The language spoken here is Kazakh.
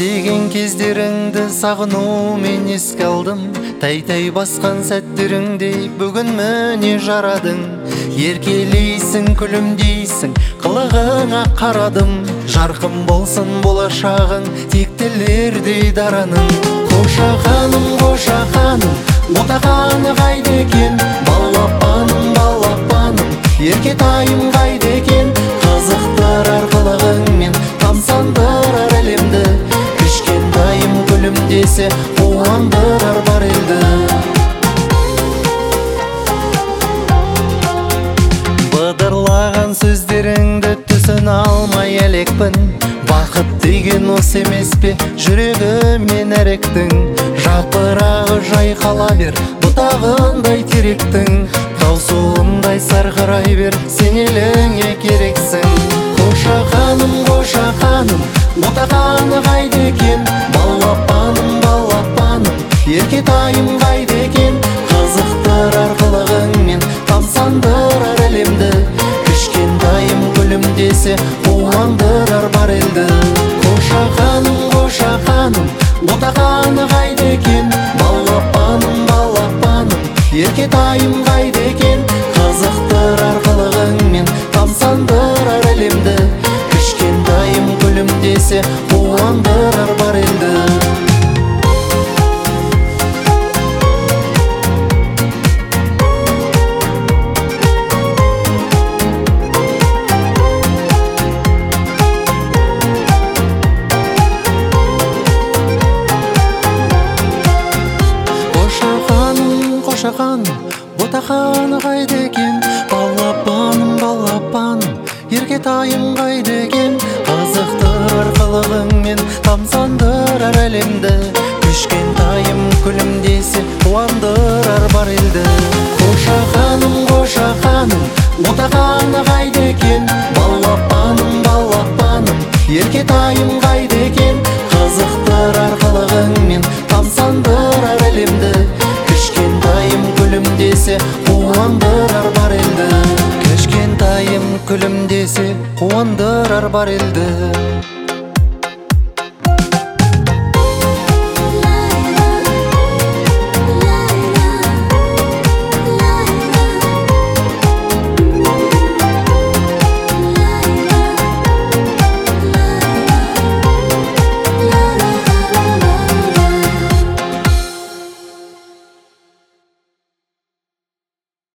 деген кездеріңді сағынумен еске алдым. Тай-тай басқан сәттеріңдей бүгін міне жарадың. Еркелейсің, күлімдейсің, қылығыңа қарадым. Жарқын болсын болашағың, тектілердей дараның. Қоша ханым, отағаны қайда екен? Балапаным, балапаным, еркетайым қайда екен? Қызықтырар қылығыңмен тамсандырар әлемді. Кішкентайым күлімдесе қуандырар бар елді. Быдырлаған сөздеріңді түсін алмай әлекпін. Бақыт деген осы емес пе, жүрегімен әректің. Жапырағы жайқала бер, бұтағындай теректің. Таусуындай сарғырай бер, сен еліңе керексің. Қоша ханым, отағаны қайда екен? Балапаным, балапаным, еркетайым қайда екен? Қызықтырар қылығыңмен тамсандырар әлемді. Кішкентайым күлімдесе қуандырар бар елді. Қоша ханым, отағаны қайда екен? Балапаным, балапаным, еркетайым қайда екен? Қызықтырар қылығыңмен тамсандырар әлемді. Кішкентайым күлімдесе қуандырар бар елді. Ботақаны қайда екен? Балапаным, балапаным, еркетайым қайда екен? Қызықтырар қылығыңмен тамсандырар әлемді. Кішкентайым күлімдесе қуандырар бар елді. Қоша ханым, отағаны қайда екен? Балапаным, балапаным, еркетайым қайда екен? Қызықтырар қылығыңмен тамсандырар әлемді. Кішкентайым күлімдесе қуандырар бар елді. Кішкентайым күлімдесе қуандырар бар елді.